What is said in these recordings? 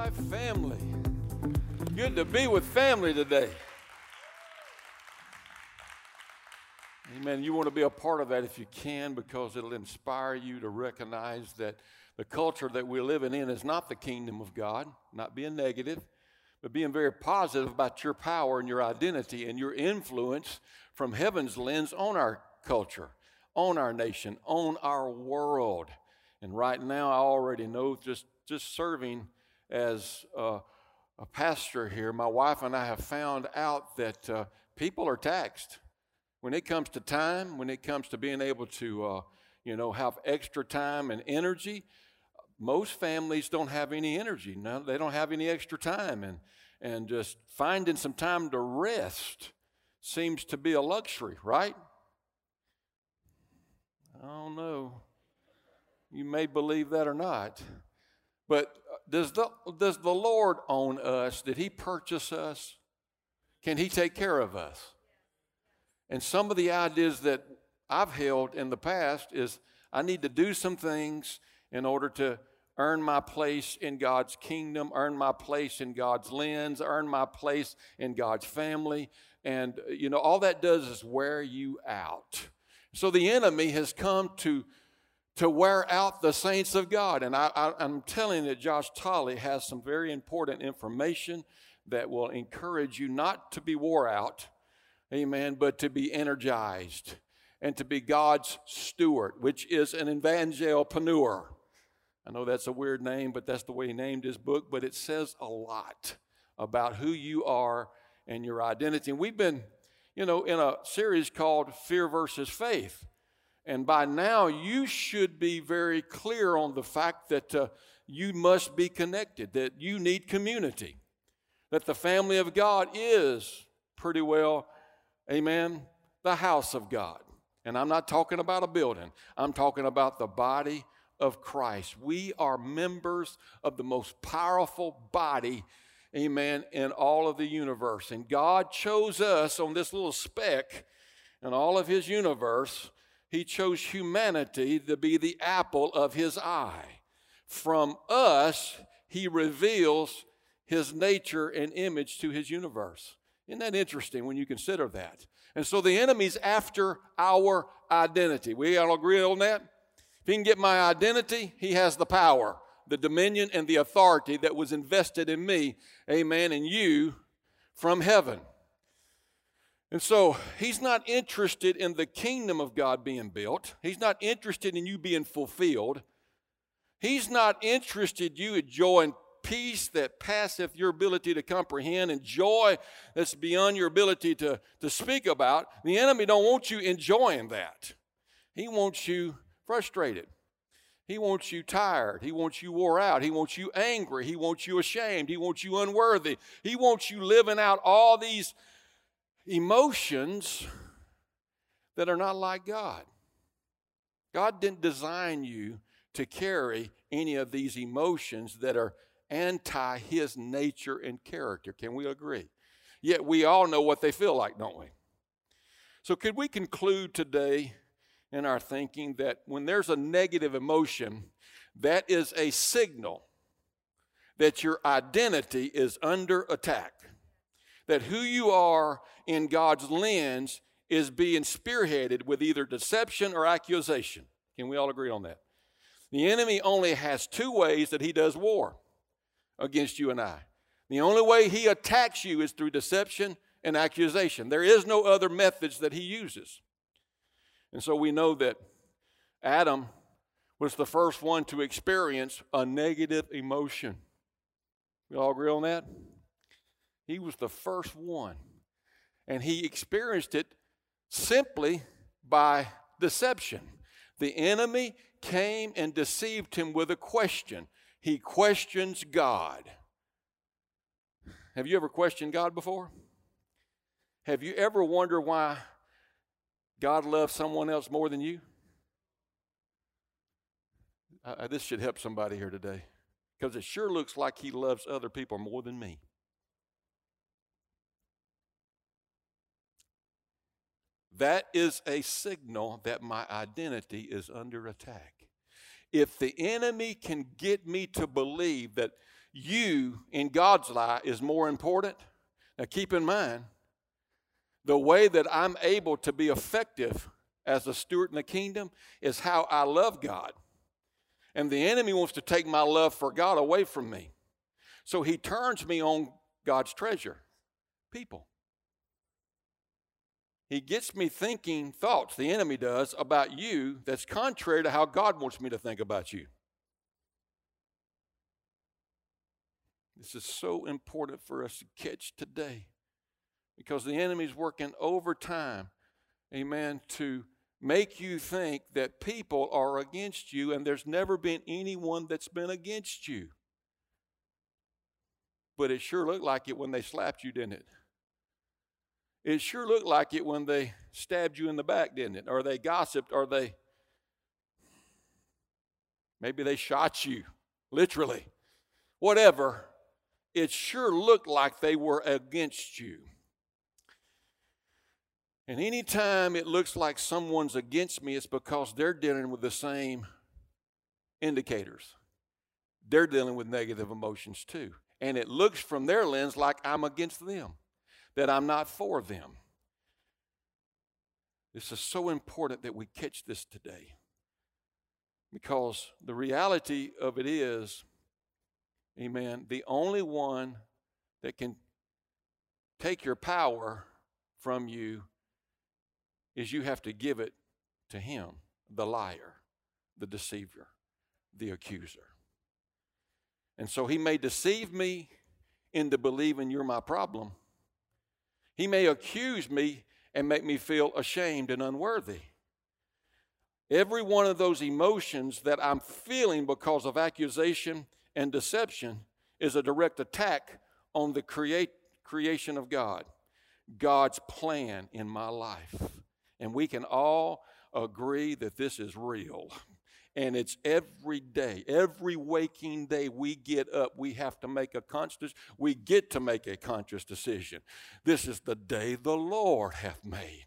right, family. Good to be with family today. Amen. You want to be a part of that if you can, because it'll inspire you to recognize that the culture that we're living in is not the kingdom of God, not being negative, but being very positive about your power and your identity and your influence from heaven's lens on our culture, on our nation, on our world. And right now, I already know, just serving as a pastor here, my wife and I have found out that people are taxed. When it comes to time, when it comes to being able to, have extra time and energy, most families don't have any energy. No, they don't have any extra time. And just finding some time to rest seems to be a luxury, right? I don't know. You may believe that or not. But does the Lord own us? Did He purchase us? Can He take care of us? And some of the ideas that I've held in the past is I need to do some things in order to earn my place in God's kingdom, earn my place in God's lens, earn my place in God's family. And, all that does is wear you out. So the enemy has come to wear out the saints of God. And I'm telling you that Josh Tolley has some very important information that will encourage you not to be wore out, amen, but to be energized and to be God's steward, which is an evangelpreneur. I know that's a weird name, but that's the way he named his book, but it says a lot about who you are and your identity. And we've been, in a series called Fear versus Faith. And by now, you should be very clear on the fact that you must be connected, that you need community, that the family of God is pretty well, amen, the house of God. And I'm not talking about a building. I'm talking about the body of Christ. We are members of the most powerful body, amen, in all of the universe. And God chose us on this little speck in all of His universe. He chose humanity to be the apple of His eye. From us, He reveals His nature and image to His universe. Isn't that interesting when you consider that? And so the enemy's after our identity. We all agree on that? If he can get my identity, he has the power, the dominion, and the authority that was invested in me, amen, and you from heaven. And so he's not interested in the kingdom of God being built. He's not interested in you being fulfilled. He's not interested in you enjoying peace that passeth your ability to comprehend and joy that's beyond your ability to speak about. The enemy don't want you enjoying that. He wants you frustrated. He wants you tired. He wants you wore out. He wants you angry. He wants you ashamed. He wants you unworthy. He wants you living out all these emotions that are not like God. God didn't design you to carry any of these emotions that are anti His nature and character. Can we agree? Yet we all know what they feel like, don't we? So could we conclude today in our thinking that when there's a negative emotion, that is a signal that your identity is under attack? That who you are in God's lens is being spearheaded with either deception or accusation. Can we all agree on that? The enemy only has two ways that he does war against you and I. The only way he attacks you is through deception and accusation. There is no other methods that he uses. And so we know that Adam was the first one to experience a negative emotion. We all agree on that? He was the first one. And he experienced it simply by deception. The enemy came and deceived him with a question. He questions God. Have you ever questioned God before? Have you ever wondered why God loves someone else more than you? This should help somebody here today, because it sure looks like He loves other people more than me. That is a signal that my identity is under attack. If the enemy can get me to believe that you in God's eye is more important. Now keep in mind, the way that I'm able to be effective as a steward in the kingdom is how I love God. And the enemy wants to take my love for God away from me. So he turns me on God's treasure, people. He gets me thinking thoughts, the enemy does, about you that's contrary to how God wants me to think about you. This is so important for us to catch today, because the enemy's working overtime, amen, to make you think that people are against you, and there's never been anyone that's been against you. But it sure looked like it when they slapped you, didn't it? It sure looked like it when they stabbed you in the back, didn't it? Or they gossiped, or maybe they shot you, literally. Whatever, it sure looked like they were against you. And anytime it looks like someone's against me, it's because they're dealing with the same indicators. They're dealing with negative emotions too. And it looks from their lens like I'm against them, that I'm not for them. This is so important that we catch this today, because the reality of it is, amen, the only one that can take your power from you is you have to give it to him, the liar, the deceiver, the accuser. And so he may deceive me into believing you're my problem. He may accuse me and make me feel ashamed and unworthy. Every one of those emotions that I'm feeling because of accusation and deception is a direct attack on the creation of God, God's plan in my life. And we can all agree that this is real. And it's every day, every waking day we get up, we have to make a conscious, we get to make a conscious decision. This is the day the Lord hath made.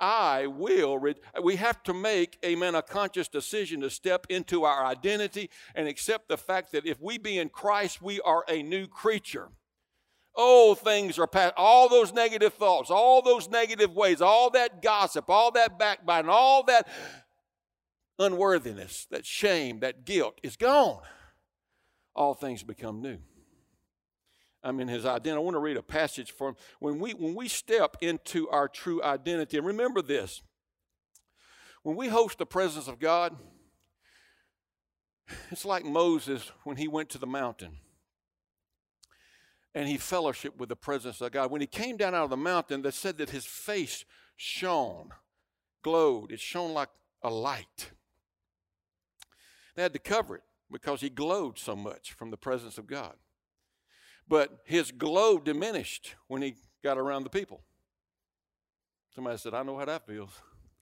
We have to make, amen, a conscious decision to step into our identity and accept the fact that if we be in Christ, we are a new creature. Oh, things are past. All those negative thoughts, all those negative ways, all that gossip, all that backbiting, all that unworthiness, that shame, that guilt is gone. All things become new. I'm in his identity. I want to read a passage from when we step into our true identity. And remember this, when we host the presence of God, it's like Moses when he went to the mountain and he fellowshiped with the presence of God. When he came down out of the mountain, they said that his face shone, glowed. It shone like a light. They had to cover it because he glowed so much from the presence of God. But his glow diminished when he got around the people. Somebody said, I know how that feels.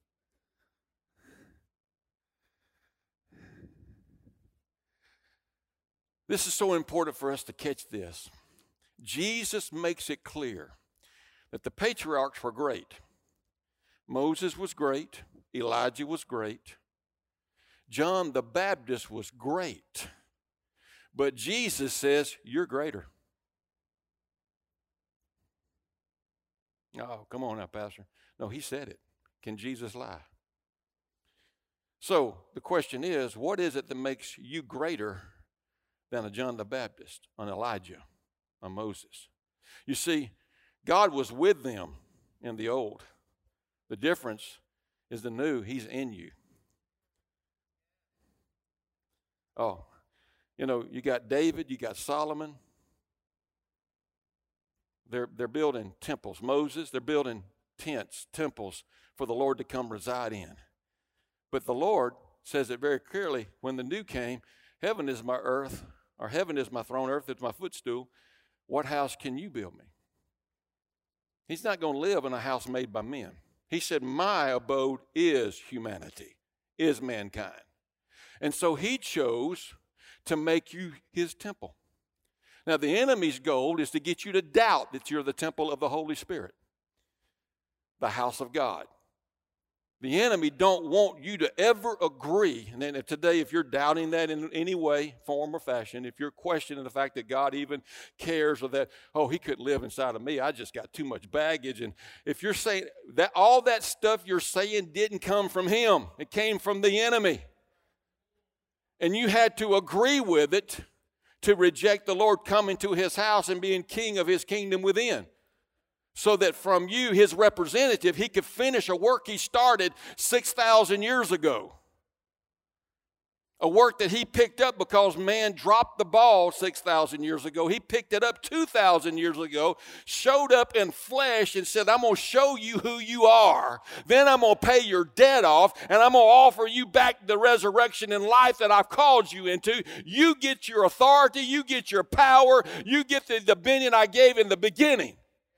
This is so important for us to catch this. Jesus makes it clear that the patriarchs were great. Moses was great. Elijah was great. John the Baptist was great. But Jesus says, you're greater. Oh, come on now, Pastor. No, he said it. Can Jesus lie? So the question is, what is it that makes you greater than a John the Baptist, an Elijah, a Moses? You see, God was with them in the old. The difference is the new. He's in you. Oh, you got David, you got Solomon. They're building temples. Moses, they're building tents, temples for the Lord to come reside in. But the Lord says it very clearly when the new came, heaven is my earth, or heaven is my throne, earth is my footstool. What house can you build me? He's not going to live in a house made by men. He said, my abode is humanity, is mankind. And so he chose to make you his temple. Now, the enemy's goal is to get you to doubt that you're the temple of the Holy Spirit, the house of God. The enemy don't want you to ever agree. And then today, if you're doubting that in any way, form, or fashion, if you're questioning the fact that God even cares, or that, oh, he couldn't live inside of me, I just got too much baggage. And if you're saying that all that stuff you're saying didn't come from him, it came from the enemy. And you had to agree with it to reject the Lord coming to his house and being king of his kingdom within. So that from you, his representative, he could finish a work he started 6,000 years ago. A work that he picked up because man dropped the ball 6,000 years ago. He picked it up 2,000 years ago, showed up in flesh and said, I'm going to show you who you are. Then I'm going to pay your debt off, and I'm going to offer you back the resurrection and life that I've called you into. You get your authority, you get your power, you get the dominion I gave in the beginning.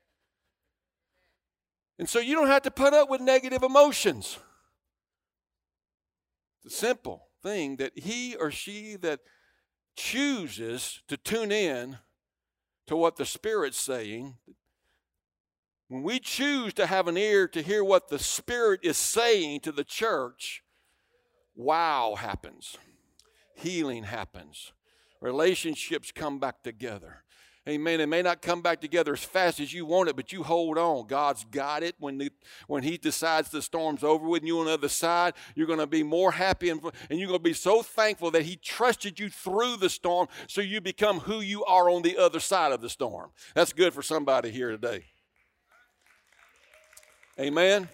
And so you don't have to put up with negative emotions. It's a simple thing that he or she that chooses to tune in to what the Spirit's saying, when we choose to have an ear to hear what the Spirit is saying to the church, wow happens. Healing happens. Relationships come back together. Amen. It may not come back together as fast as you want it, but you hold on. God's got it. When he decides the storm's over with and you on the other side, you're going to be more happy and you're going to be so thankful that he trusted you through the storm so you become who you are on the other side of the storm. That's good for somebody here today. Amen.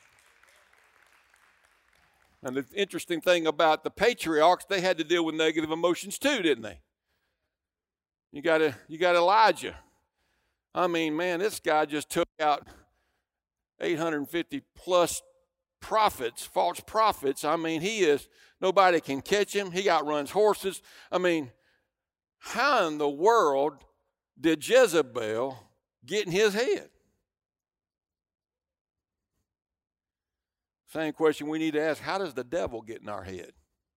And the interesting thing about the patriarchs, they had to deal with negative emotions too, didn't they? You got Elijah. I mean, man, this guy just took out 850 plus prophets, false prophets. I mean, nobody can catch him. He outruns horses. I mean, how in the world did Jezebel get in his head? Same question we need to ask, how does the devil get in our head?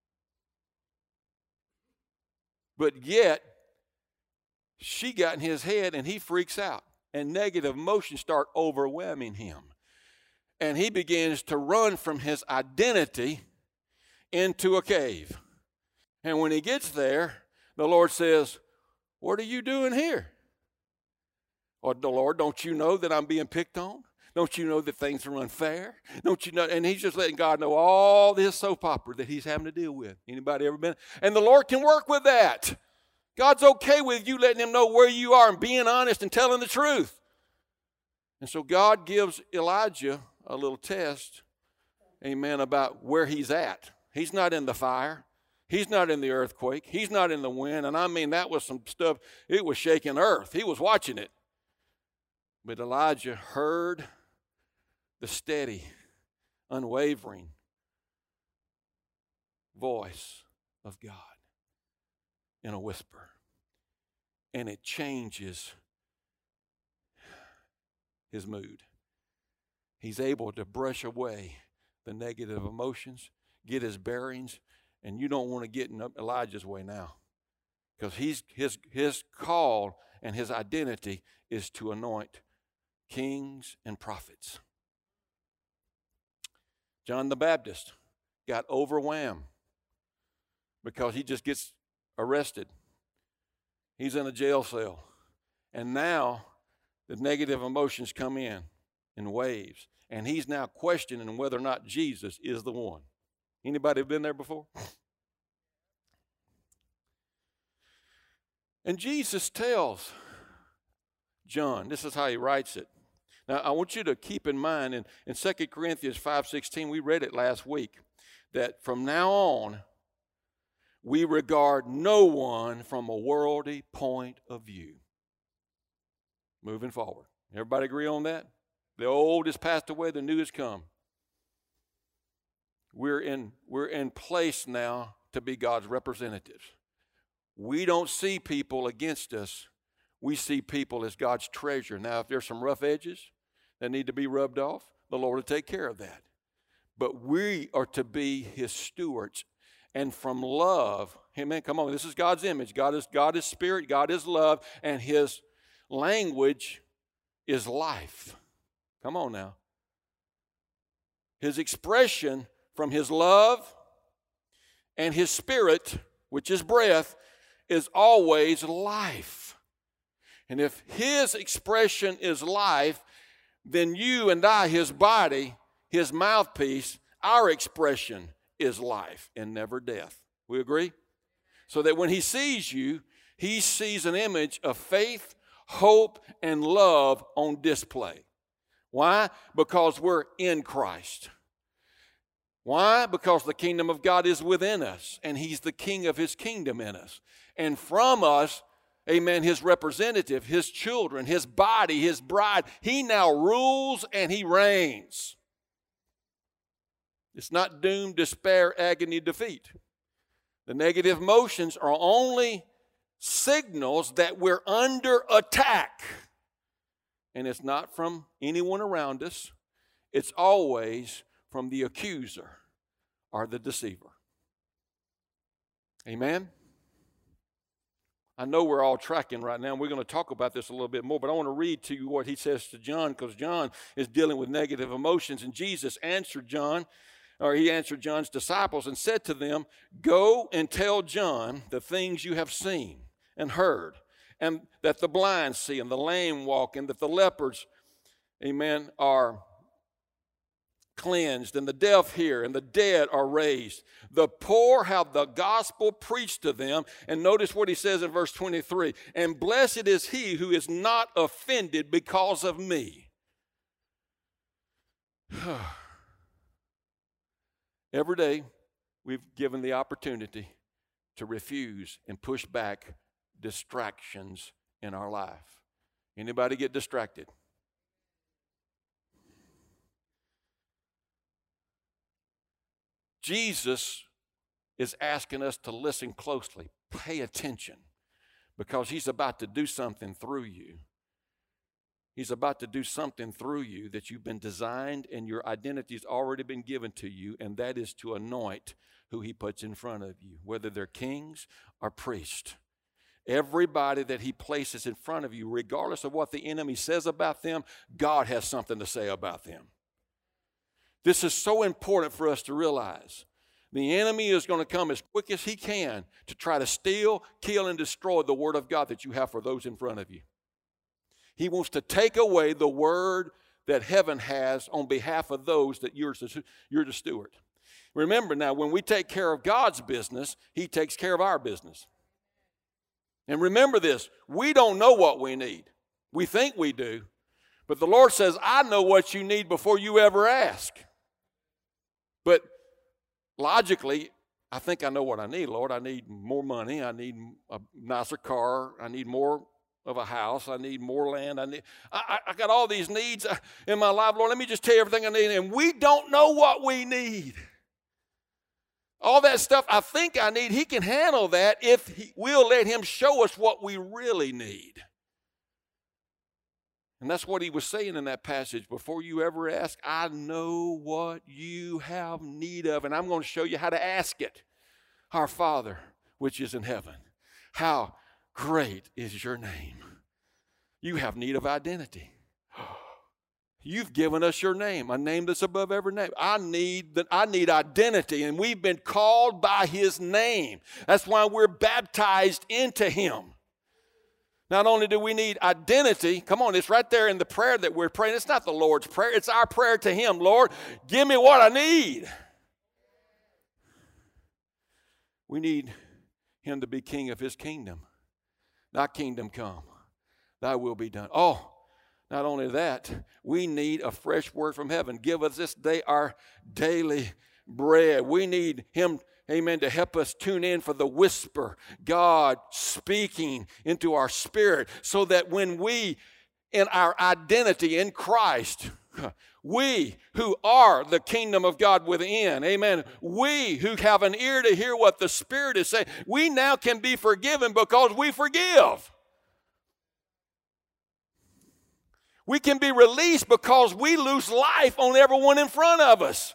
But yet, she got in his head and he freaks out. And negative emotions start overwhelming him. And he begins to run from his identity into a cave. And when he gets there, the Lord says, what are you doing here? Or the Lord, don't you know that I'm being picked on? Don't you know that things are unfair? Don't you know? And he's just letting God know all this soap opera that he's having to deal with. Anybody ever been? And the Lord can work with that. God's okay with you letting him know where you are and being honest and telling the truth. And so God gives Elijah a little test, amen, about where he's at. He's not in the fire. He's not in the earthquake. He's not in the wind. And I mean, that was some stuff, it was shaking earth. He was watching it. But Elijah heard the steady, unwavering voice of God in a whisper. And it changes his mood. He's able to brush away the negative emotions, get his bearings, and you don't want to get in Elijah's way now. Because his call and his identity is to anoint kings and prophets. John the Baptist got overwhelmed because he just gets arrested. He's in a jail cell. And now the negative emotions come in waves. And he's now questioning whether or not Jesus is the one. Anybody been there before? And Jesus tells John, this is how he writes it. Now, I want you to keep in mind, in 2 Corinthians 5:16, we read it last week, that from now on, we regard no one from a worldly point of view. Moving forward. Everybody agree on that? The old has passed away, the new has come. We're in place now to be God's representatives. We don't see people against us. We see people as God's treasure. Now, if there's some rough edges that need to be rubbed off, the Lord will take care of that. But we are to be his stewards. And from love, amen, come on, this is God's image. God is spirit, God is love, and his language is life. Come on now. His expression from His love and His Spirit, which is breath, is always life. And if His expression is life, then you and I, His body, His mouthpiece, our expression is life and never death. We agree? So that when He sees you, He sees an image of faith, hope, and love on display. Why? Because we're in Christ. Why? Because the kingdom of God is within us, and He's the king of His kingdom in us. And from us, amen, His representative, His children, His body, His bride, He now rules and He reigns. It's not doom, despair, agony, defeat. The negative emotions are only signals that we're under attack. And it's not from anyone around us. It's always from the accuser or the deceiver. Amen? I know we're all tracking right now, and we're going to talk about this a little bit more, but I want to read to you what he says to John, because John is dealing with negative emotions, and Jesus answered John, or he answered John's disciples and said to them, "Go and tell John the things you have seen and heard, and that the blind see and the lame walk, and that the lepers, amen, are cleansed, and the deaf hear, and the dead are raised. The poor have the gospel preached to them." And notice what he says in verse 23, "And blessed is he who is not offended because of me." Every day we've given the opportunity to refuse and push back distractions in our life. Anybody get distracted? Jesus is asking us to listen closely, pay attention, because He's about to do something through you. He's about to do something through you that you've been designed, and your identity's already been given to you, and that is to anoint who He puts in front of you, whether they're kings or priests. Everybody that He places in front of you, regardless of what the enemy says about them, God has something to say about them. This is so important for us to realize. The enemy is going to come as quick as he can to try to steal, kill, and destroy the word of God that you have for those in front of you. He wants to take away the word that heaven has on behalf of those that you're the steward. Remember now, when we take care of God's business, He takes care of our business. And remember this, we don't know what we need. We think we do. But the Lord says, "I know what you need before you ever ask." But logically, I think I know what I need, Lord. I need more money. I need a nicer car. I need more of a house. I need more land. I got all these needs in my life. Lord, let me just tell you everything I need. And we don't know what we need. All that stuff I think I need, He can handle that if we'll let Him show us what we really need. And that's what He was saying in that passage. Before you ever ask, I know what you have need of, and I'm going to show you how to ask it. Our Father, which is in heaven, how great is your name. You have need of identity. You've given us your name, a name that's above every name. I need identity, and we've been called by His name. That's why we're baptized into Him. Not only do we need identity, come on, it's right there in the prayer that we're praying. It's not the Lord's prayer, it's our prayer to Him. Lord, give me what I need. We need Him to be king of His kingdom. Thy kingdom come, Thy will be done. Oh, not only that, we need a fresh word from heaven. Give us this day our daily bread. We need Him, amen, to help us tune in for the whisper, God speaking into our spirit, so that when we, in our identity in Christ, we who are the kingdom of God within, amen, we who have an ear to hear what the Spirit is saying, we now can be forgiven because we forgive. We can be released because we lose life on everyone in front of us.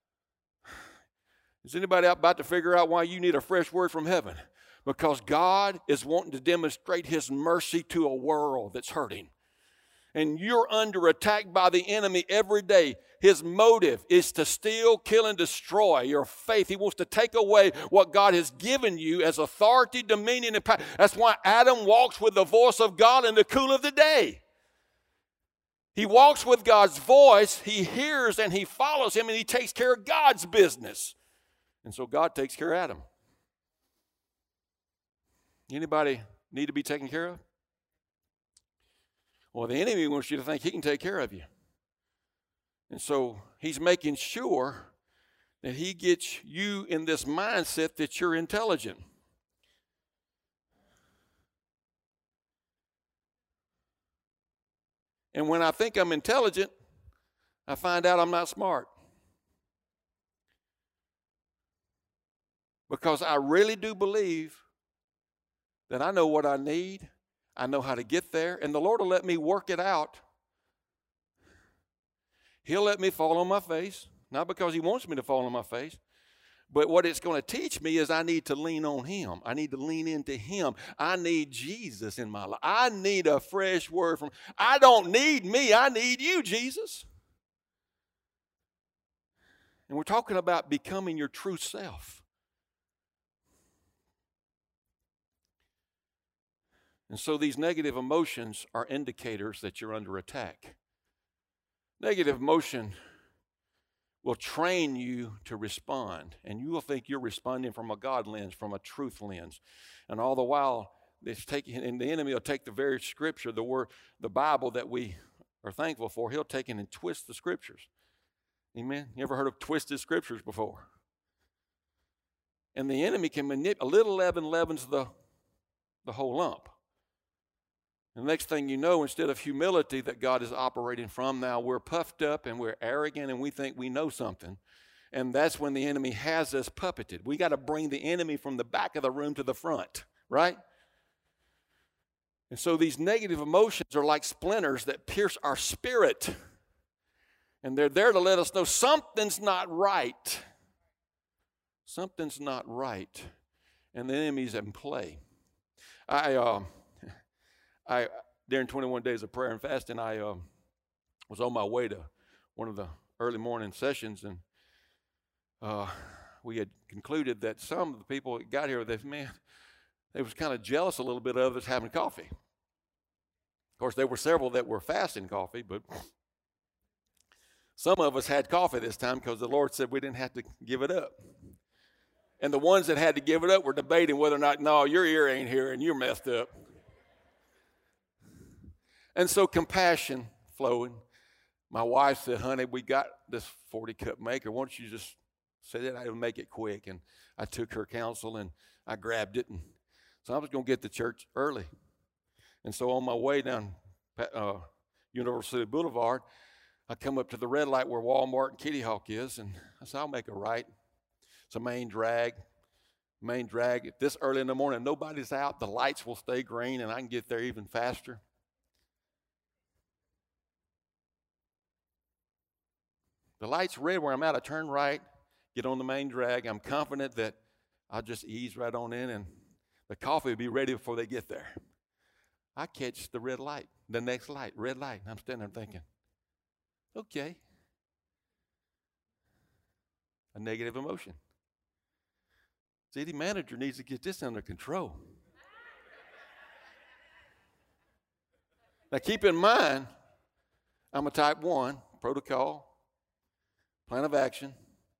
Is anybody about to figure out why you need a fresh word from heaven? Because God is wanting to demonstrate His mercy to a world that's hurting. And you're under attack by the enemy every day, his motive is to steal, kill, and destroy your faith. He wants to take away what God has given you as authority, dominion, and power. That's why Adam walks with the voice of God in the cool of the day. He walks with God's voice, he hears and he follows him, and he takes care of God's business. And so God takes care of Adam. Anybody need to be taken care of? Well, the enemy wants you to think he can take care of you. And so he's making sure that he gets you in this mindset that you're intelligent. And when I think I'm intelligent, I find out I'm not smart. Because I really do believe that I know what I need. I know how to get there, and the Lord will let me work it out. He'll let me fall on my face, not because he wants me to fall on my face, but what it's going to teach me is I need to lean on him. I need to lean into him. I need Jesus in my life. I need a fresh word from, I don't need me, I need you, Jesus. And we're talking about becoming your true self. And so these negative emotions are indicators that you're under attack. Negative emotion will train you to respond, and you will think you're responding from a God lens, from a truth lens. And all the while, and the enemy will take the very scripture, the word, the Bible that we are thankful for, he'll take it and twist the scriptures. Amen? You ever heard of twisted scriptures before? And the enemy can manipulate, a little leaven leavens the whole lump. The next thing you know, instead of humility that God is operating from, now we're puffed up and we're arrogant and we think we know something. And that's when the enemy has us puppeted. We got to bring the enemy from the back of the room to the front, right? And so these negative emotions are like splinters that pierce our spirit. And they're there to let us know something's not right. Something's not right. And the enemy's in play. During 21 days of prayer and fasting, I was on my way to one of the early morning sessions, and we had concluded that some of the people that got here, they was kind of jealous a little bit of us having coffee. Of course, there were several that were fasting coffee, but some of us had coffee this time because the Lord said we didn't have to give it up. And the ones that had to give it up were debating whether or not, no, your ear ain't here and you're messed up. And so compassion flowing. My wife said, honey, we got this 40-cup maker. Why don't you just say that? I'll make it quick. And I took her counsel and I grabbed it. And so I was going to get to church early. And so on my way down University Boulevard, I come up to the red light where Walmart and Kitty Hawk is. And I said, I'll make a right. It's a main drag. This early in the morning, nobody's out. The lights will stay green and I can get there even faster. The light's red where I'm at. I turn right, get on the main drag. I'm confident that I'll just ease right on in and the coffee will be ready before they get there. I catch the red light, the next light, red light. And I'm standing there thinking, okay. A negative emotion. City manager needs to get this under control. Now keep in mind, I'm a type 1, protocol. Plan of action,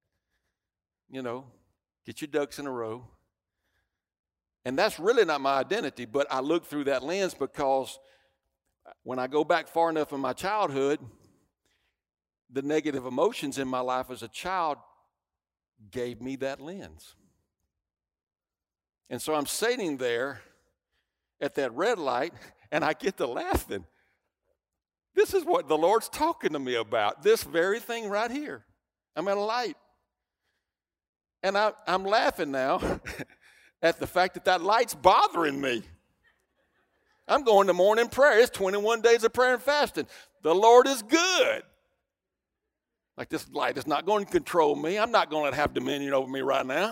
get your ducks in a row. And that's really not my identity, but I look through that lens because when I go back far enough in my childhood, the negative emotions in my life as a child gave me that lens. And so I'm sitting there at that red light, and I get to laughing. This is what the Lord's talking to me about, this very thing right here. I'm at a light. And I'm laughing now at the fact that light's bothering me. I'm going to morning prayer. It's 21 days of prayer and fasting. The Lord is good. Like this light is not going to control me. I'm not going to have dominion over me right now.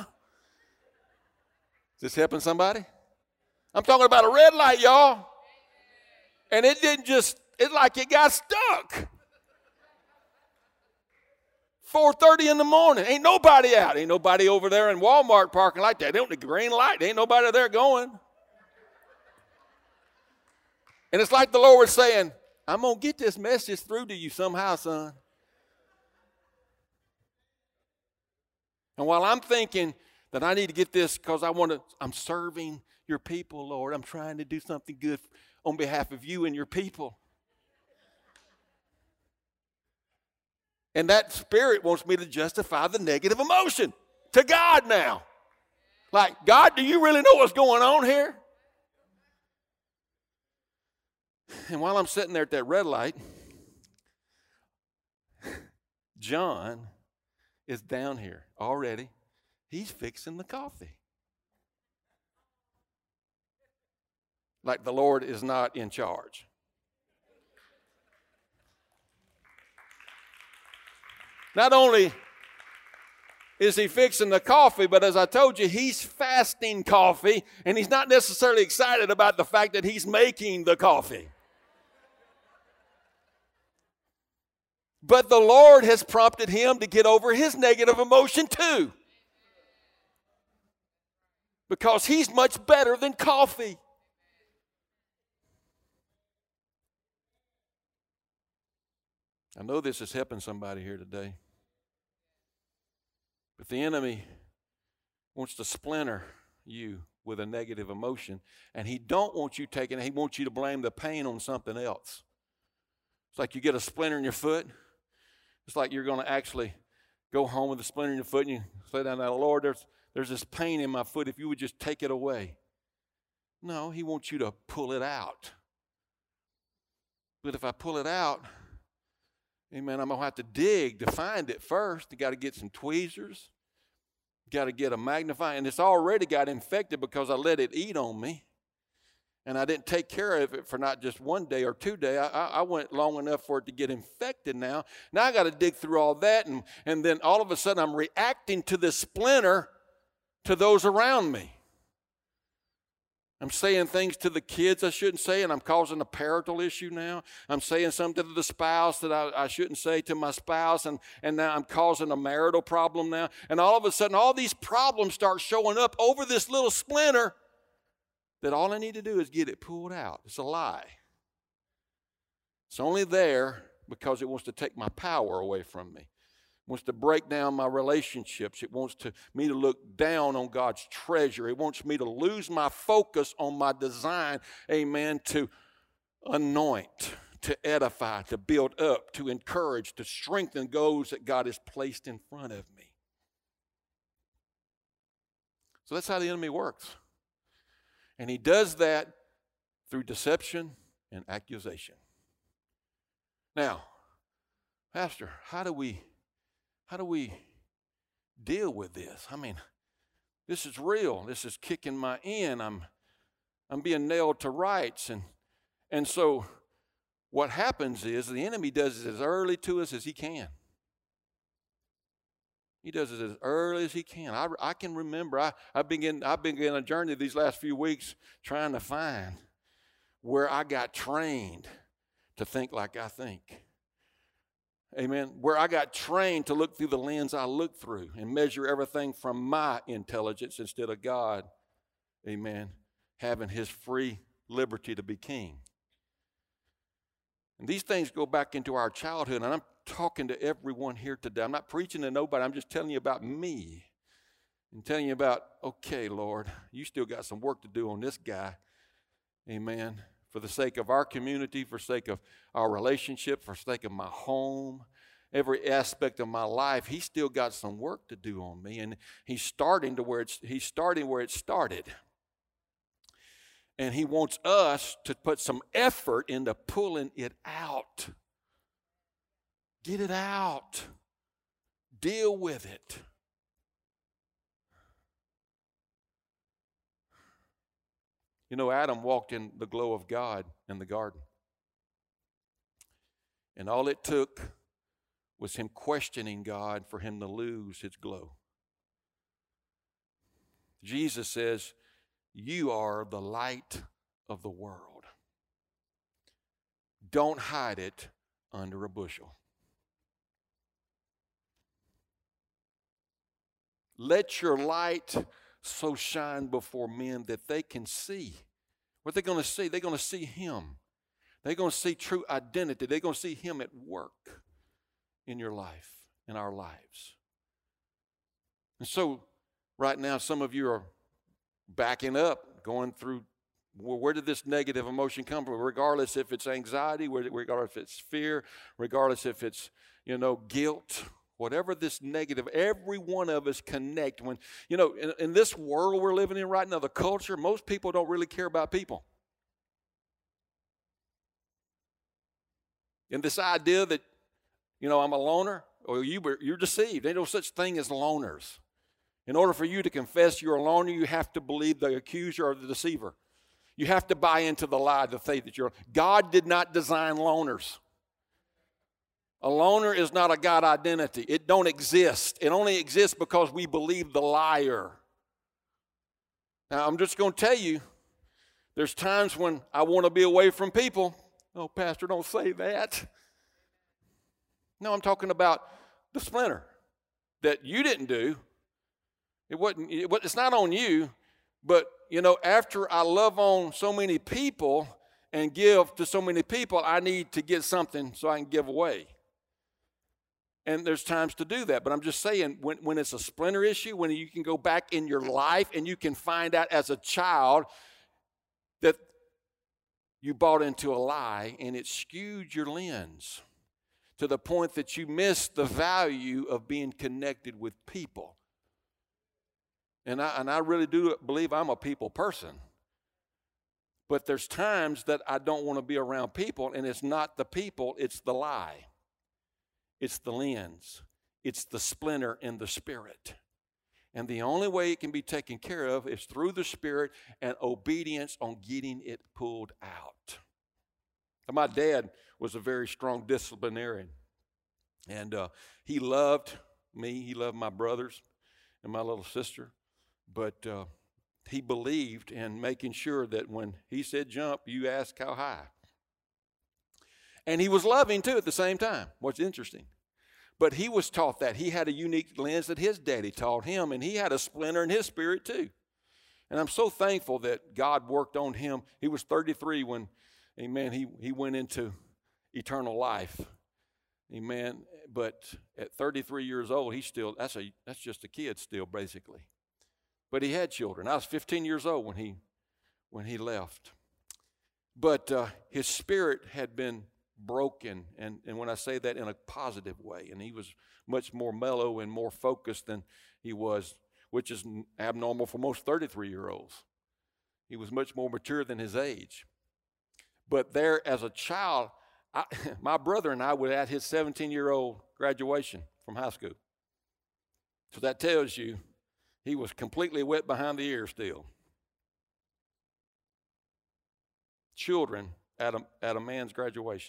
Is this helping somebody? I'm talking about a red light, y'all. And it didn't just, it's like it got stuck. 4:30 in the morning. Ain't nobody out. Ain't nobody over there in Walmart parking like that. They don't need green light. Ain't nobody there going. And it's like the Lord was saying, I'm going to get this message through to you somehow, son. And while I'm thinking that I need to get this because I'm serving your people, Lord. I'm trying to do something good on behalf of you and your people. And that spirit wants me to justify the negative emotion to God now. Like, God, do you really know what's going on here? And while I'm sitting there at that red light, John is down here already. He's fixing the coffee. Like the Lord is not in charge. Not only is he fixing the coffee, but as I told you, he's fasting coffee, and he's not necessarily excited about the fact that he's making the coffee. But the Lord has prompted him to get over his negative emotion too. Because he's much better than coffee. I know this is helping somebody here today. But the enemy wants to splinter you with a negative emotion, and he don't want you taking it. He wants you to blame the pain on something else. It's like you get a splinter in your foot. It's like you're going to actually go home with a splinter in your foot, and you say down there, Lord, there's this pain in my foot. If you would just take it away. No, he wants you to pull it out. But if I pull it out, amen, I'm going to have to dig to find it first. You got to get some tweezers. You got to get a magnifying. And it's already got infected because I let it eat on me. And I didn't take care of it for not just 1 day or 2 days. I went long enough for it to get infected now. Now I got to dig through all that. And then all of a sudden I'm reacting to this splinter to those around me. I'm saying things to the kids I shouldn't say, and I'm causing a parental issue now. I'm saying something to the spouse that I shouldn't say to my spouse, and now I'm causing a marital problem now. And all of a sudden, all these problems start showing up over this little splinter that all I need to do is get it pulled out. It's a lie. It's only there because it wants to take my power away from me. It wants to break down my relationships. It wants me to look down on God's treasure. It wants me to lose my focus on my design, amen, to anoint, to edify, to build up, to encourage, to strengthen those that God has placed in front of me. So that's how the enemy works. And he does that through deception and accusation. Now, Pastor, how do we deal with this? I mean, this is real. This is kicking my end. I'm being nailed to rights. And so what happens is the enemy does it as early to us as he can. He does it as early as he can. I can remember, I've been a journey these last few weeks trying to find where I got trained to think like I think. Amen. Where I got trained to look through the lens I look through and measure everything from my intelligence instead of God, amen, having his free liberty to be king. And these things go back into our childhood, and I'm talking to everyone here today. I'm not preaching to nobody. I'm just telling you about me and telling you about, okay, Lord, you still got some work to do on this guy, amen, for the sake of our community, for the sake of our relationship, for the sake of my home, every aspect of my life. He's still got some work to do on me, and he's starting where it started. And he wants us to put some effort into pulling it out. Get it out. Deal with it. You know, Adam walked in the glow of God in the garden. And all it took was him questioning God for him to lose his glow. Jesus says, you are the light of the world. Don't hide it under a bushel. Let your light so shine before men that they can see. What they're going to see? They're going to see Him. They're going to see true identity. They're going to see Him at work in your life, in our lives. And so right now, some of you are backing up, going through, well, where did this negative emotion come from? Regardless if it's anxiety, regardless if it's fear, regardless if it's, guilt, whatever this negative, every one of us connect. When, in this world we're living in right now, the culture, most people don't really care about people. And this idea that, I'm a loner, or you're deceived. There's no such thing as loners. In order for you to confess you're a loner, you have to believe the accuser or the deceiver. You have to buy into the lie, the faith that God did not design loners. A loner is not a God identity. It don't exist. It only exists because we believe the liar. Now, I'm just going to tell you, there's times when I want to be away from people. Oh, Pastor, don't say that. No, I'm talking about the splinter that you didn't do. It's not on you, but, after I love on so many people and give to so many people, I need to get something so I can give away. And there's times to do that. But I'm just saying, when it's a splinter issue, when you can go back in your life and you can find out as a child that you bought into a lie and it skewed your lens to the point that you missed the value of being connected with people. And I really do believe I'm a people person. But there's times that I don't want to be around people, and it's not the people, it's the lie. It's the lens. It's the splinter in the spirit. And the only way it can be taken care of is through the Spirit and obedience on getting it pulled out. And my dad was a very strong disciplinarian. And he loved me. He loved my brothers and my little sister. But he believed in making sure that when he said jump, you ask how high. And he was loving, too, at the same time. What's interesting. But he was taught that. He had a unique lens that his daddy taught him, and he had a splinter in his spirit, too. And I'm so thankful that God worked on him. He was 33 when, amen, he went into eternal life. Amen. But at 33 years old, he's still, that's just a kid still, basically. But he had children. I was 15 years old when he left. But his spirit had been broken, and when I say that in a positive way, and he was much more mellow and more focused than he was, which is abnormal for most 33-year-olds. He was much more mature than his age. But there, as a child, my brother and I were at his 17-year-old graduation from high school. So that tells you he was completely wet behind the ears still. Children at a man's graduation.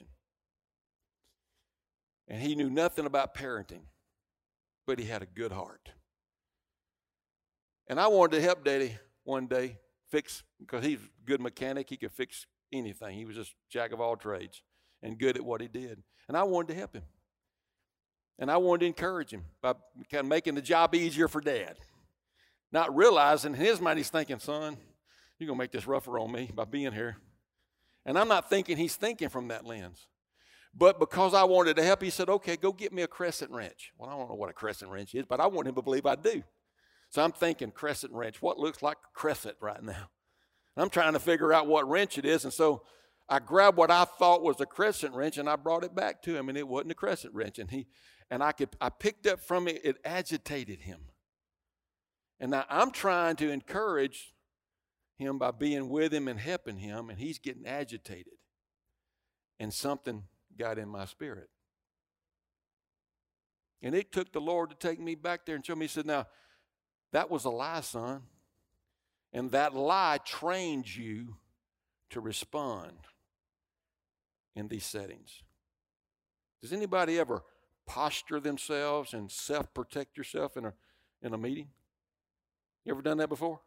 And he knew nothing about parenting, but he had a good heart. And I wanted to help Daddy one day fix, because he's a good mechanic, he could fix anything. He was just jack of all trades and good at what he did. And I wanted to help him. And I wanted to encourage him by kind of making the job easier for Dad. Not realizing in his mind he's thinking, son, you're going to make this rougher on me by being here. And I'm not thinking he's thinking from that lens. But because I wanted to help, he said, okay, go get me a crescent wrench. Well, I don't know what a crescent wrench is, but I want him to believe I do. So I'm thinking crescent wrench. What looks like a crescent right now? I'm trying to figure out what wrench it is. And so I grabbed what I thought was a crescent wrench, and I brought it back to him, and it wasn't a crescent wrench. And I picked up from it, it agitated him. And now I'm trying to encourage him by being with him and helping him, and he's getting agitated. And something got in my spirit. And it took the Lord to take me back there and show me. He said, now, that was a lie, son. And that lie trained you to respond in these settings. Does anybody ever posture themselves and self-protect yourself in a meeting? You ever done that before?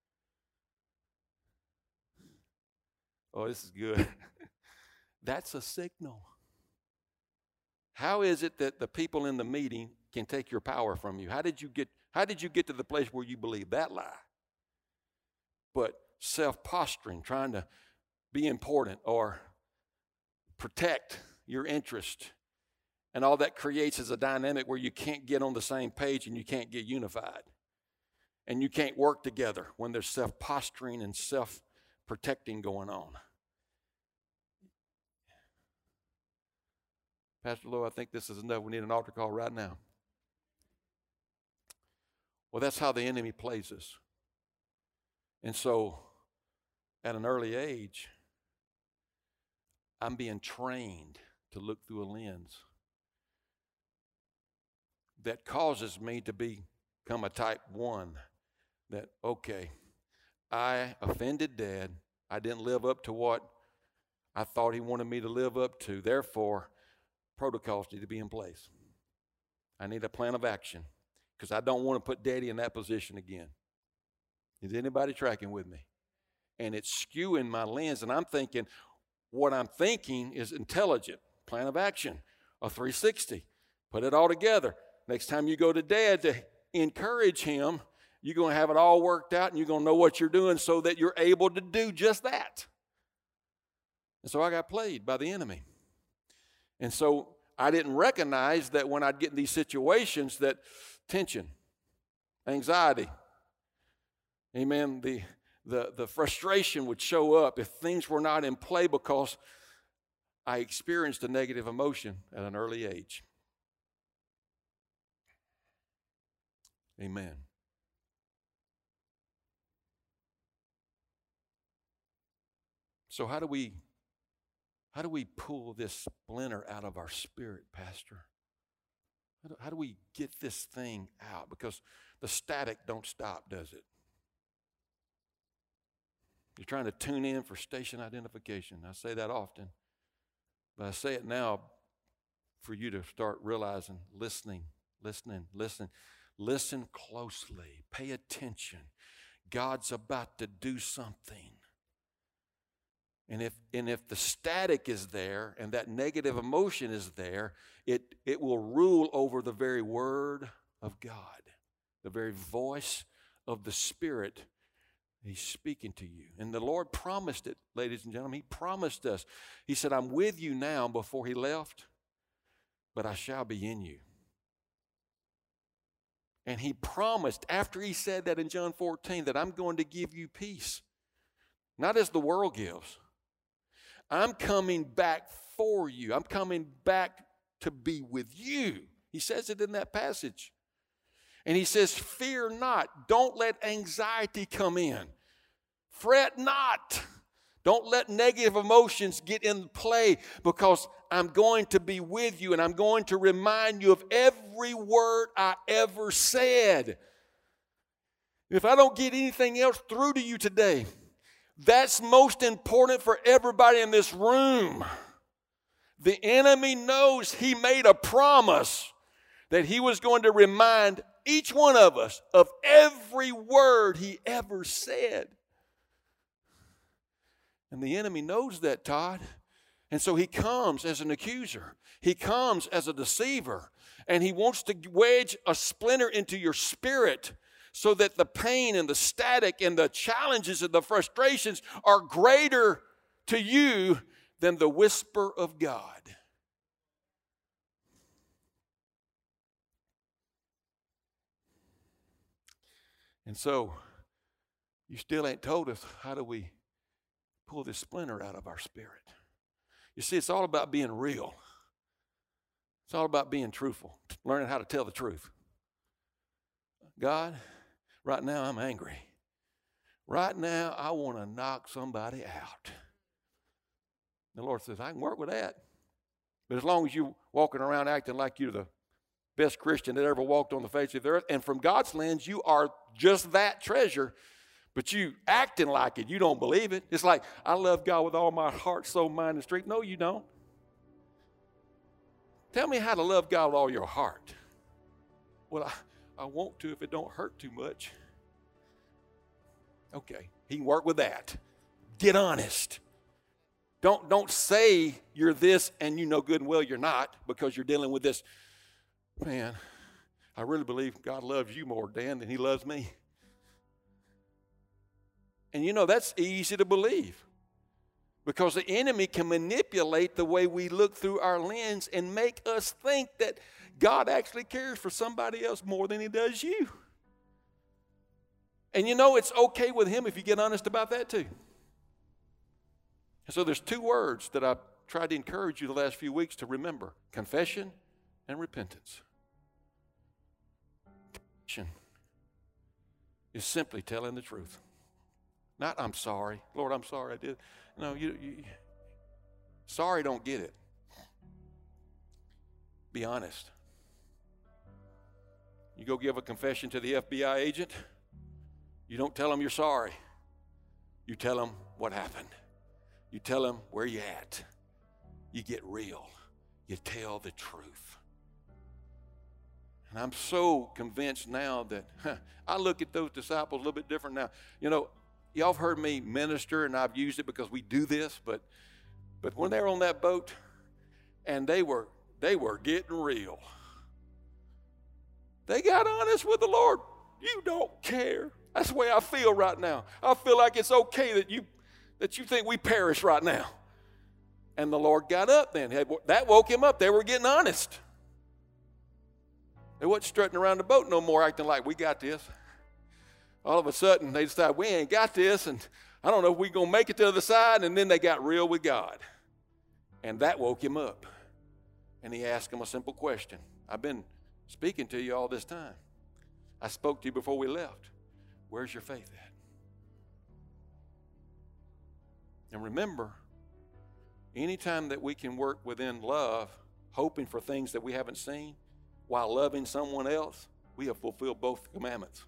Oh, this is good. That's a signal. How is it that the people in the meeting can take your power from you. How did you get to the place where you believe that lie? But self-posturing, trying to be important or protect your interest, and all that creates is a dynamic where you can't get on the same page and you can't get unified. And you can't work together when there's self-posturing and self-protecting going on. Pastor Lowe, I think this is enough. We need an altar call right now. Well, that's how the enemy plays us. And so, at an early age, I'm being trained to look through a lens that causes me to become a type 1. That, okay, I offended Dad. I didn't live up to what I thought he wanted me to live up to. Therefore, protocols need to be in place. I need a plan of action because I don't want to put Daddy in that position again. Is anybody tracking with me? And it's skewing my lens, and I'm thinking what I'm thinking is intelligent. Plan of action, a 360. Put it all together. Next time you go to Dad to encourage him, you're going to have it all worked out, and you're going to know what you're doing so that you're able to do just that. And so I got played by the enemy. And so I didn't recognize that when I'd get in these situations that tension, anxiety, amen, the frustration would show up if things were not in play because I experienced a negative emotion at an early age. Amen. So how do we pull this splinter out of our spirit, Pastor? How do we get this thing out? Because the static don't stop, does it? You're trying to tune in for station identification. I say that often, but I say it now for you to start realizing, listening. Listen closely. Pay attention. God's about to do something. And if the static is there and that negative emotion is there, it will rule over the very word of God, the very voice of the Spirit. He's speaking to you. And the Lord promised it, ladies and gentlemen. He promised us. He said, I'm with you now before he left, but I shall be in you. And he promised, after he said that in John 14, that I'm going to give you peace. Not as the world gives. I'm coming back for you. I'm coming back to be with you. He says it in that passage. And he says, fear not. Don't let anxiety come in. Fret not. Don't let negative emotions get in play because I'm going to be with you and I'm going to remind you of every word I ever said. If I don't get anything else through to you today, that's most important for everybody in this room. The enemy knows he made a promise that he was going to remind each one of us of every word he ever said. And the enemy knows that, Todd. And so he comes as an accuser. He comes as a deceiver. And he wants to wedge a splinter into your spirit so that the pain and the static and the challenges and the frustrations are greater to you than the whisper of God. And so, you still ain't told us how do we pull this splinter out of our spirit. You see, it's all about being real. It's all about being truthful, learning how to tell the truth. God, right now I'm angry. Right now I want to knock somebody out. The Lord says, I can work with that. But as long as you're walking around acting like you're the best Christian that ever walked on the face of the earth, and from God's lens, you are just that treasure, but you acting like it, you don't believe it. It's like, I love God with all my heart, soul, mind, and strength. No, you don't. Tell me how to love God with all your heart. Well, I want to if it don't hurt too much. Okay, he can work with that. Get honest. Don't say you're this and you know good and well you're not because you're dealing with this. Man, I really believe God loves you more, Dan, than he loves me. And you know, that's easy to believe because the enemy can manipulate the way we look through our lens and make us think that God actually cares for somebody else more than he does you. And you know, it's okay with him if you get honest about that too. And so there's two words that I've tried to encourage you the last few weeks to remember: confession and repentance. Confession is simply telling the truth. Not, I'm sorry. Lord, I'm sorry I did. No, sorry don't get it. Be honest. You go give a confession to the FBI agent, you don't tell them you're sorry. You tell them what happened. You tell them where you're at. You get real. You tell the truth. And I'm so convinced now that I look at those disciples a little bit different now. You know, y'all have heard me minister, and I've used it because we do this, but when they were on that boat and they were getting real. They got honest with the Lord. You don't care. That's the way I feel right now. I feel like it's okay that you think we perish right now. And the Lord got up then. That woke him up. They were getting honest. They wasn't strutting around the boat no more acting like we got this. All of a sudden, they decided, we ain't got this, and I don't know if we're going to make it to the other side, and then they got real with God. And that woke him up. And he asked him a simple question. I've been speaking to you all this time. I spoke to you before we left. Where's your faith at? And remember, anytime that we can work within love, hoping for things that we haven't seen, while loving someone else, we have fulfilled both commandments.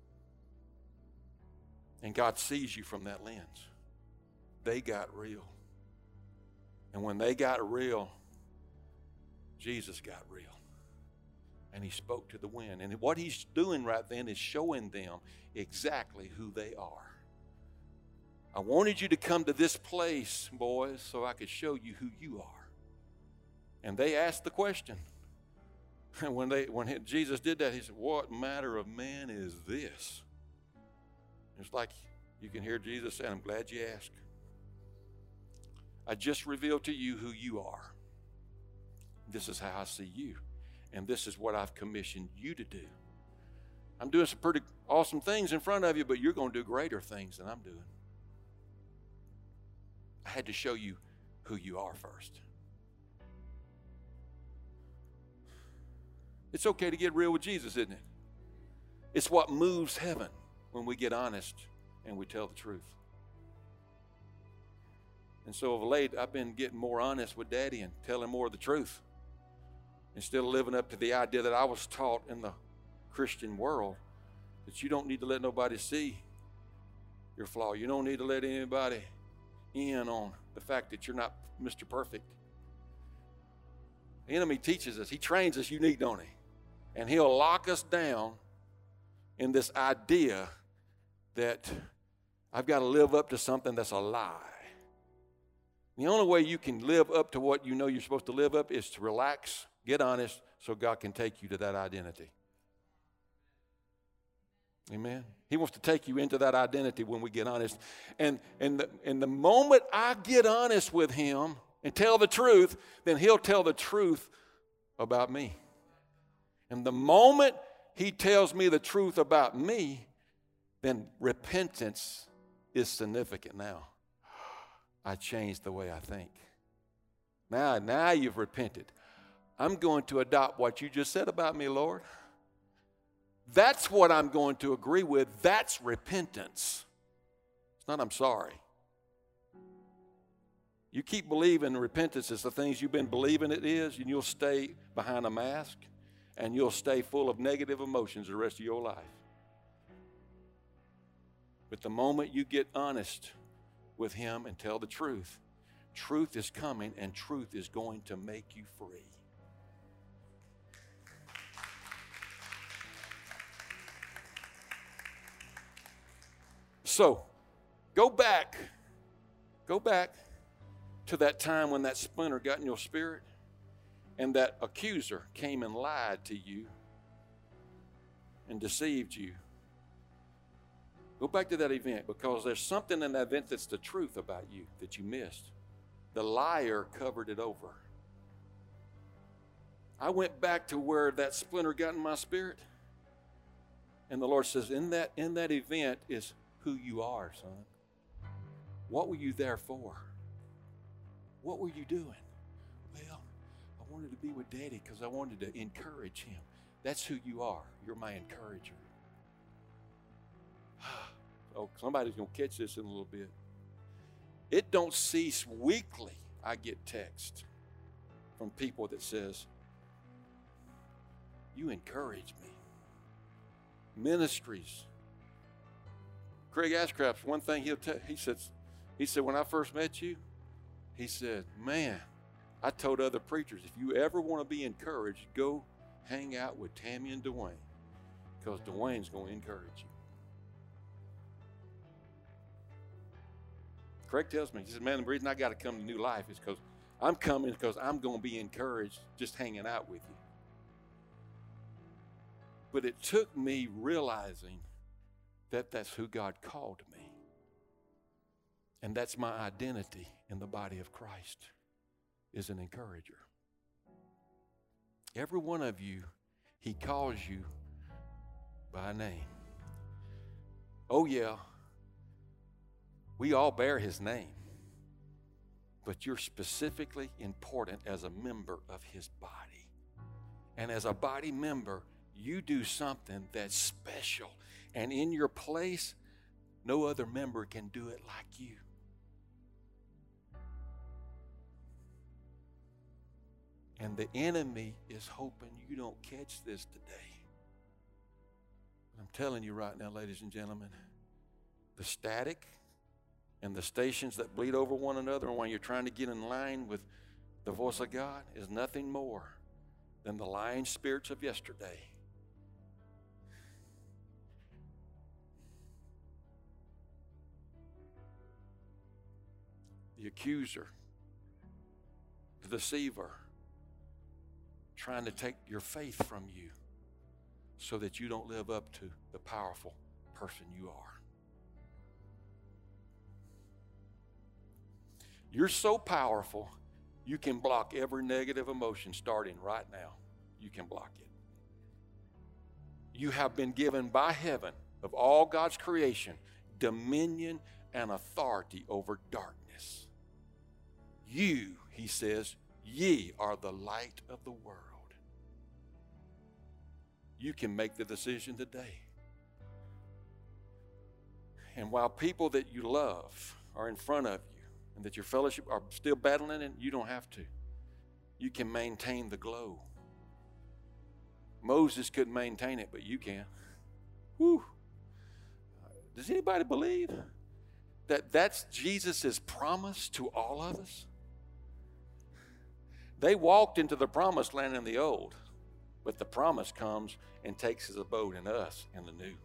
And God sees you from that lens. They got real. And when they got real, Jesus got real. And he spoke to the wind. And what he's doing right then is showing them exactly who they are. I wanted you to come to this place, boys, so I could show you who you are. And they asked the question. And when Jesus did that, he said, what manner of man is this? It's like you can hear Jesus saying, I'm glad you asked. I just revealed to you who you are. This is how I see you. And this is what I've commissioned you to do. I'm doing some pretty awesome things in front of you, but you're going to do greater things than I'm doing. I had to show you who you are first. It's okay to get real with Jesus, isn't it? It's what moves heaven when we get honest and we tell the truth. And so of late, I've been getting more honest with Daddy and telling more of the truth. Instead of living up to the idea that I was taught in the Christian world, that you don't need to let nobody see your flaw. You don't need to let anybody in on the fact that you're not Mr. Perfect. The enemy teaches us. He trains us unique, don't he? And he'll lock us down in this idea that I've got to live up to something that's a lie. The only way you can live up to what you know you're supposed to live up is to relax, get honest, so God can take you to that identity. Amen. He wants to take you into that identity when we get honest. And the moment I get honest with him and tell the truth, then he'll tell the truth about me. And the moment he tells me the truth about me, then repentance is significant now. I changed the way I think. Now you've repented. I'm going to adopt what you just said about me, Lord. That's what I'm going to agree with. That's repentance. It's not I'm sorry. You keep believing repentance is the things you've been believing it is, and you'll stay behind a mask, and you'll stay full of negative emotions the rest of your life. But the moment you get honest with him and tell the truth, truth is coming, and truth is going to make you free. So, go back to that time when that splinter got in your spirit and that accuser came and lied to you and deceived you. Go back to that event, because there's something in that event that's the truth about you that you missed. The liar covered it over. I went back to where that splinter got in my spirit, and the Lord says, in that event is who you are, son. What were you there for? What were you doing? Well, I wanted to be with Daddy because I wanted to encourage him. That's who you are. You're my encourager. Oh, somebody's going to catch this in a little bit. It don't cease weekly. I get text from people that says, you encourage me. Ministries. Craig Ashcraft's one thing he said, when I first met you, he said, man, I told other preachers, if you ever want to be encouraged, go hang out with Tammy and Dwayne, because Dwayne's going to encourage you. Craig tells me, he says, man, the reason I got to come to New Life is because I'm coming because I'm going to be encouraged just hanging out with you. But it took me realizing that that's who God called me. And that's my identity in the body of Christ, is an encourager. Every one of you, he calls you by name. Oh yeah, we all bear his name, but you're specifically important as a member of his body. And as a body member, you do something that's special. And in your place, no other member can do it like you. And the enemy is hoping you don't catch this today. I'm telling you right now, ladies and gentlemen, the static and the stations that bleed over one another, and when you're trying to get in line with the voice of God, is nothing more than the lying spirits of yesterday. The accuser, the deceiver, trying to take your faith from you so that you don't live up to the powerful person you are. You're so powerful, you can block every negative emotion starting right now. You can block it. You have been given by heaven, of all God's creation, dominion and authority over darkness. You, he says, ye are the light of the world. You can make the decision today. And while people that you love are in front of you and that your fellowship are still battling it, you don't have to. You can maintain the glow. Moses couldn't maintain it, but you can. Whew. Does anybody believe that that's Jesus' promise to all of us? They walked into the promised land in the old, but the promise comes and takes his abode in us in the new.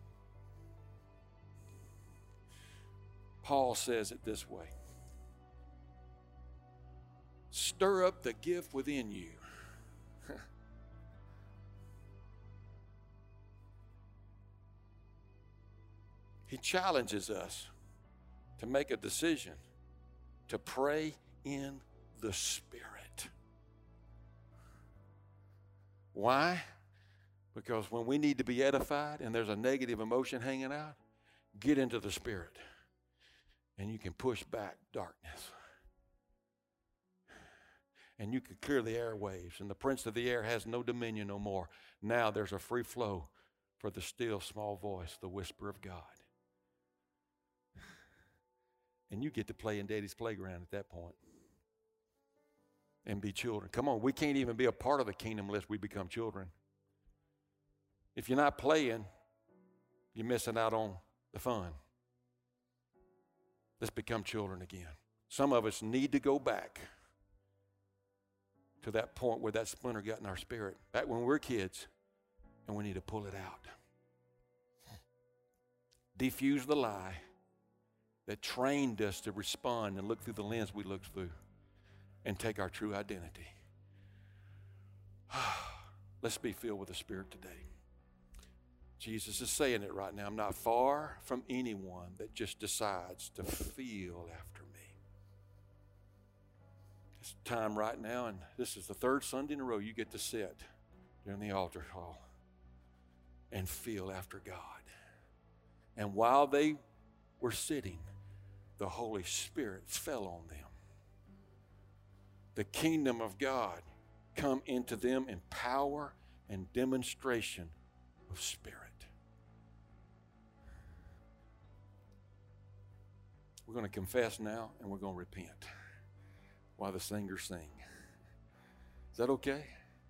Paul says it this way: stir up the gift within you. He challenges us to make a decision to pray in the Spirit. Why? Because when we need to be edified and there's a negative emotion hanging out, get into the Spirit and you can push back darkness. And you can clear the airwaves, and the prince of the air has no dominion no more. Now there's a free flow for the still small voice, the whisper of God. And you get to play in Daddy's playground at that point and be children. Come on, we can't even be a part of the kingdom unless we become children. If you're not playing, you're missing out on the fun. Let's become children again. Some of us need to go back to that point where that splinter got in our spirit, back when we were kids, and we need to pull it out. Defuse the lie that trained us to respond and look through the lens we looked through and take our true identity. Let's be filled with the Spirit today. Jesus is saying it right now. I'm not far from anyone that just decides to feel after me. It's time right now, and this is the third Sunday in a row you get to sit during the altar call and feel after God. And while they were sitting, the Holy Spirit fell on them. The kingdom of God come into them in power and demonstration of Spirit. We're going to confess now, and we're going to repent while the singers sing. Is that okay?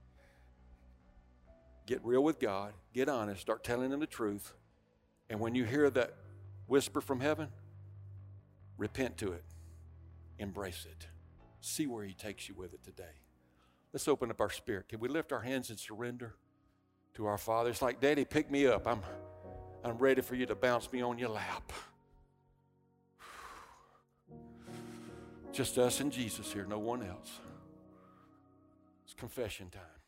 Get real with God. Get honest. Start telling Him the truth. And when you hear that whisper from heaven, repent to it. Embrace it. See where He takes you with it today. Let's open up our spirit. Can we lift our hands and surrender to our Father? It's like, Daddy, pick me up. I'm ready for you to bounce me on your lap. Just us and Jesus here, no one else. It's confession time.